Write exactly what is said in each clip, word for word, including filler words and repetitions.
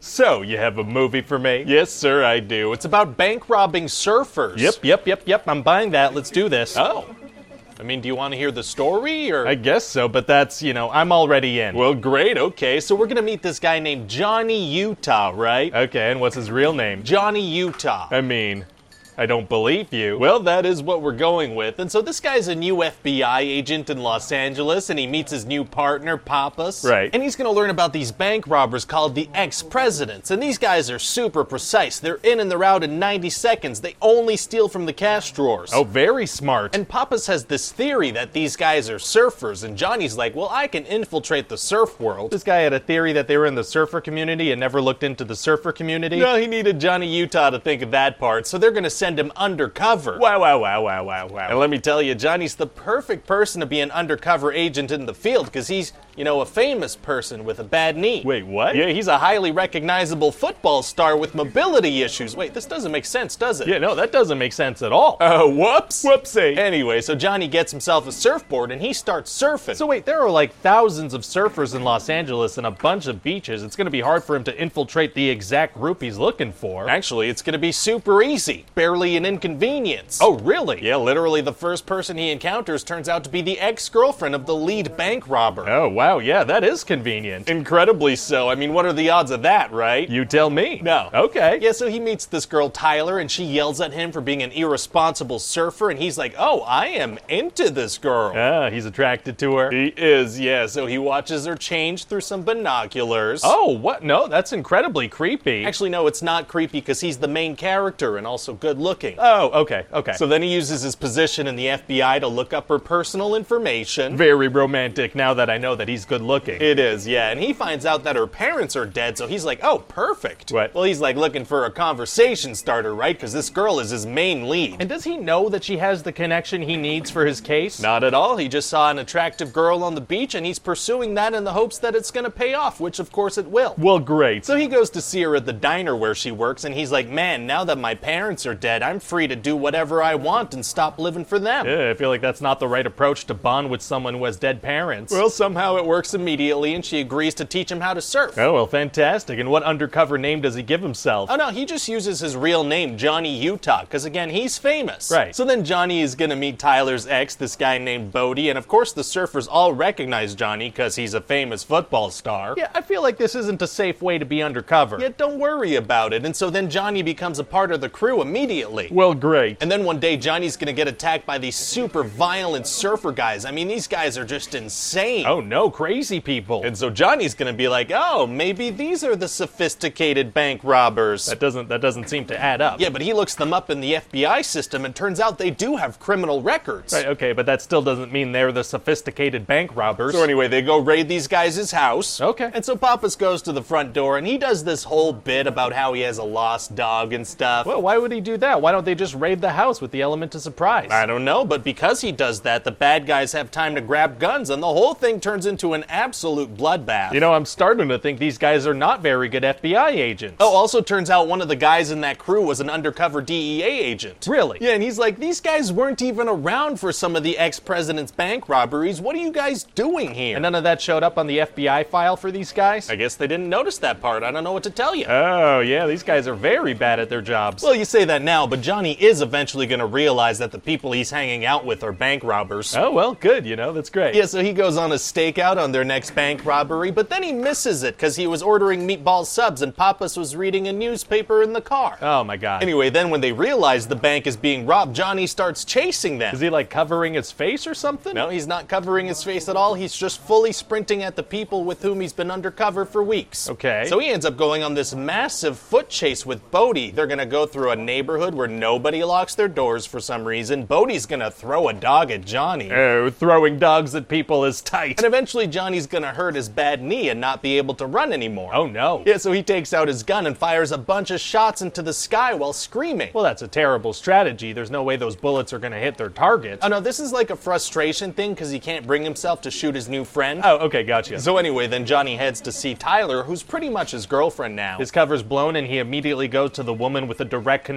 So, you have a movie for me? Yes, sir, I do. It's about bank robbing surfers. Yep, yep, yep, yep. I'm buying that. Let's do this. Oh. I mean, do you want to hear the story, or? I guess so, but that's, you know, I'm already in. Well, great, okay. So we're gonna meet this guy named Johnny Utah, right? Okay, and what's his real name? Johnny Utah. I mean, I don't believe you. Well, that is what we're going with. And so this guy's a new F B I agent in Los Angeles, and he meets his new partner, Pappas. Right. And he's gonna learn about these bank robbers called the ex-presidents. And these guys are super precise. They're in and they're out in ninety seconds. They only steal from the cash drawers. Oh, very smart. And Pappas has this theory that these guys are surfers, and Johnny's like, well, I can infiltrate the surf world. This guy had a theory that they were in the surfer community and never looked into the surfer community? No, he needed Johnny Utah to think of that part, so they're gonna send him undercover. Wow, wow, wow, wow, wow, wow. And let me tell you, Johnny's the perfect person to be an undercover agent in the field, because he's, you know, a famous person with a bad knee. Wait, what? Yeah, he's a highly recognizable football star with mobility issues. Wait, this doesn't make sense, does it? Yeah, no, that doesn't make sense at all. Oh, uh, whoops. Whoopsie. Anyway, so Johnny gets himself a surfboard and he starts surfing. So wait, there are like thousands of surfers in Los Angeles and a bunch of beaches. It's gonna be hard for him to infiltrate the exact group he's looking for. Actually, it's gonna be super easy. Barely an inconvenience. Oh, really? Yeah, literally the first person he encounters turns out to be the ex-girlfriend of the lead bank robber. Oh, wow, yeah, that is convenient. Incredibly so. I mean, what are the odds of that, right? You tell me. No. Okay. Yeah, so he meets this girl, Tyler, and she yells at him for being an irresponsible surfer, and he's like, oh, I am into this girl. Ah, he's attracted to her. He is, yeah, so he watches her change through some binoculars. Oh, what? No, that's incredibly creepy. Actually, no, it's not creepy because he's the main character and also good looking. Oh, okay, okay. So then he uses his position in the F B I to look up her personal information. Very romantic now that I know that he's good looking. It is, yeah, and he finds out that her parents are dead, so he's like, oh, perfect. What? Well, he's like looking for a conversation starter, right? Because this girl is his main lead. And does he know that she has the connection he needs for his case? Not at all. He just saw an attractive girl on the beach, and he's pursuing that in the hopes that it's going to pay off, which of course it will. Well, great. So he goes to see her at the diner where she works, and he's like, man, now that my parents are dead, I'm free to do whatever I want and stop living for them. Yeah, I feel like that's not the right approach to bond with someone who has dead parents. Well, somehow it works immediately, and she agrees to teach him how to surf. Oh, well, fantastic. And what undercover name does he give himself? Oh, no, he just uses his real name, Johnny Utah, because, again, he's famous. Right. So then Johnny is going to meet Tyler's ex, this guy named Bodie, and of course the surfers all recognize Johnny because he's a famous football star. Yeah, I feel like this isn't a safe way to be undercover. Yeah, don't worry about it. And so then Johnny becomes a part of the crew immediately. Well, great. And then one day Johnny's going to get attacked by these super violent surfer guys. I mean, these guys are just insane. Oh no, crazy people. And so Johnny's going to be like, oh, maybe these are the sophisticated bank robbers. That doesn't that doesn't seem to add up. Yeah, but he looks them up in the F B I system and turns out they do have criminal records. Right, okay, but that still doesn't mean they're the sophisticated bank robbers. So anyway, they go raid these guys' house. Okay. And so Pappas goes to the front door and he does this whole bit about how he has a lost dog and stuff. Well, why would he do that? Why don't they just raid the house with the element of surprise? I don't know, but because he does that, the bad guys have time to grab guns and the whole thing turns into an absolute bloodbath. You know, I'm starting to think these guys are not very good F B I agents. Oh, also turns out one of the guys in that crew was an undercover D E A agent. Really? Yeah, and he's like, these guys weren't even around for some of the ex-president's bank robberies. What are you guys doing here? And none of that showed up on the F B I file for these guys? I guess they didn't notice that part. I don't know what to tell you. Oh, yeah, these guys are very bad at their jobs. Well, you say that now, but Johnny is eventually going to realize that the people he's hanging out with are bank robbers. Oh, well, good, you know, that's great. Yeah, so he goes on a stakeout on their next bank robbery, but then he misses it because he was ordering meatball subs and Pappas was reading a newspaper in the car. Oh, my God. Anyway, then when they realize the bank is being robbed, Johnny starts chasing them. Is he, like, covering his face or something? No, he's not covering his face at all. He's just fully sprinting at the people with whom he's been undercover for weeks. Okay. So he ends up going on this massive foot chase with Bodie. They're going to go through a neighborhood where nobody locks their doors for some reason. Bodie's going to throw a dog at Johnny. Oh, throwing dogs at people is tight. And eventually Johnny's going to hurt his bad knee and not be able to run anymore. Oh, no. Yeah, so he takes out his gun and fires a bunch of shots into the sky while screaming. Well, that's a terrible strategy. There's no way those bullets are going to hit their target. Oh, no, this is like a frustration thing because he can't bring himself to shoot his new friend. Oh, okay, gotcha. So anyway, then Johnny heads to see Tyler, who's pretty much his girlfriend now. His cover's blown and he immediately goes to the woman with a direct connection to the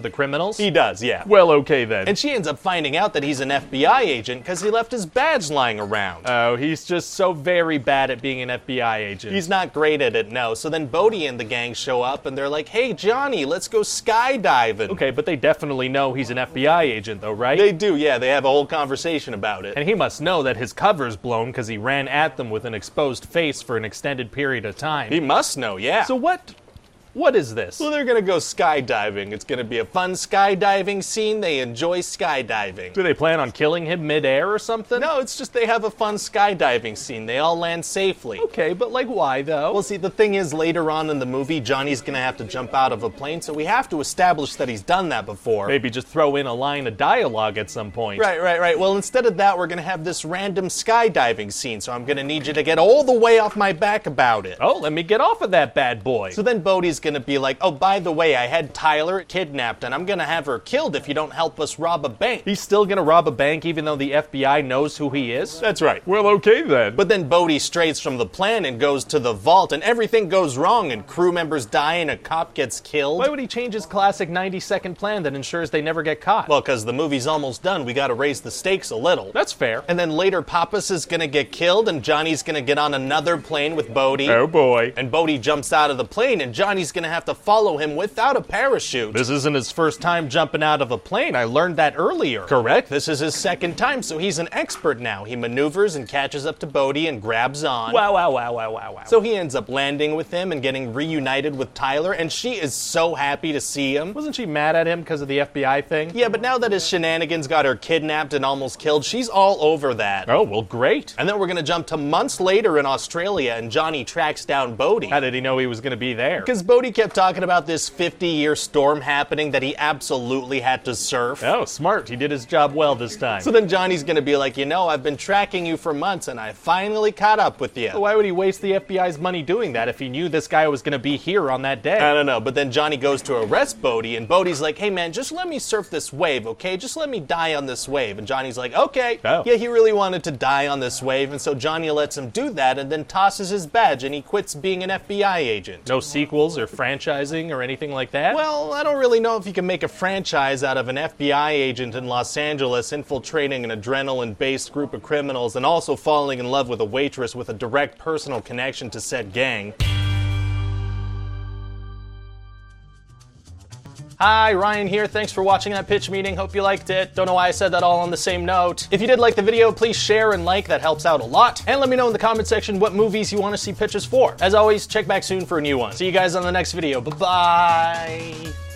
the criminals? He does, yeah. Well, okay then. And she ends up finding out that he's an F B I agent because he left his badge lying around. Oh, he's just so very bad at being an F B I agent. He's not great at it, no. So then Bodhi and the gang show up and they're like, hey, Johnny, let's go skydiving. Okay, but they definitely know he's an F B I agent though, right? They do, yeah. They have a whole conversation about it. And he must know that his cover's blown because he ran at them with an exposed face for an extended period of time. He must know, yeah. So what... What is this? Well, they're gonna go skydiving. It's gonna be a fun skydiving scene. They enjoy skydiving. Do they plan on killing him mid-air or something? No, it's just they have a fun skydiving scene. They all land safely. Okay, but like why though? Well, see, the thing is, later on in the movie, Johnny's gonna have to jump out of a plane, so we have to establish that he's done that before. Maybe just throw in a line of dialogue at some point. Right, right, right. Well, instead of that, we're gonna have this random skydiving scene, so I'm gonna need you to get all the way off my back about it. Oh, let me get off of that bad boy. So then Bodhi's gonna be like, oh, by the way, I had Tyler kidnapped, and I'm gonna have her killed if you don't help us rob a bank. He's still gonna rob a bank even though the F B I knows who he is? That's right. Well, okay then. But then Bodhi strays from the plan and goes to the vault, and everything goes wrong, and crew members die, and a cop gets killed. Why would he change his classic ninety second plan that ensures they never get caught? Well, because the movie's almost done. We gotta raise the stakes a little. That's fair. And then later, Pappas is gonna get killed, and Johnny's gonna get on another plane with Bodhi. Oh boy. And Bodhi jumps out of the plane, and Johnny's gonna have to follow him without a parachute. This isn't his first time jumping out of a plane. I learned that earlier. Correct. This is his second time, so he's an expert now. He maneuvers and catches up to Bodhi and grabs on. Wow, wow, wow, wow, wow, wow. So he ends up landing with him and getting reunited with Tyler, and she is so happy to see him. Wasn't she mad at him because of the F B I thing? Yeah, but now that his shenanigans got her kidnapped and almost killed, she's all over that. Oh, well, great. And then we're gonna jump to months later in Australia, and Johnny tracks down Bodhi. How did he know he was gonna be there? Because Bodhi kept talking about this fifty-year storm happening that he absolutely had to surf. Oh, smart. He did his job well this time. So then Johnny's gonna be like, you know, I've been tracking you for months and I finally caught up with you. Why would he waste the F B I's money doing that if he knew this guy was gonna be here on that day? I don't know, but then Johnny goes to arrest Bodhi, and Bodhi's like, hey man, just let me surf this wave, okay? Just let me die on this wave. And Johnny's like, okay. Oh. Yeah, he really wanted to die on this wave, and so Johnny lets him do that and then tosses his badge and he quits being an F B I agent. No sequels or franchising or anything like that? Well, I don't really know if you can make a franchise out of an F B I agent in Los Angeles infiltrating an adrenaline-based group of criminals and also falling in love with a waitress with a direct personal connection to said gang. Hi, Ryan here. Thanks for watching that pitch meeting. Hope you liked it. Don't know why I said that all on the same note. If you did like the video, please share and like. That helps out a lot. And let me know in the comment section what movies you want to see pitches for. As always, check back soon for a new one. See you guys on the next video. Bye-bye.